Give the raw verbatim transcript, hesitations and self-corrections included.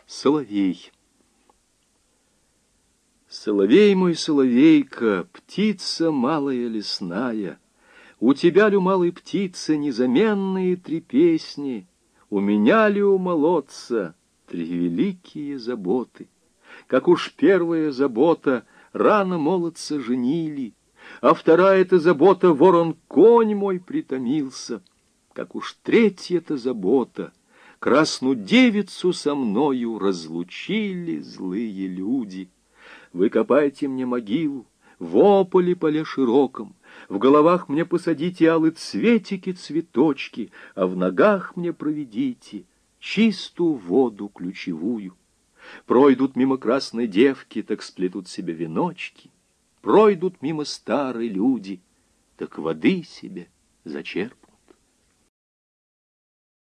Соловей. Соловей мой, соловейка, птица малая лесная, у тебя ли, у малой птицы, незаменные три песни, у меня ли, у молодца, три великие заботы. Как уж первая забота — рано молодца женили, а вторая-то забота — ворон-конь мой притомился. Как уж третья-то забота — красную девицу со мною разлучили злые люди. Вы копайте мне могилу в ополе поле широком, в головах мне посадите алые цветики, цветочки, а в ногах мне проведите чистую воду ключевую. Пройдут мимо красной девки, так сплетут себе веночки, пройдут мимо старые люди, так воды себе зачерпнут.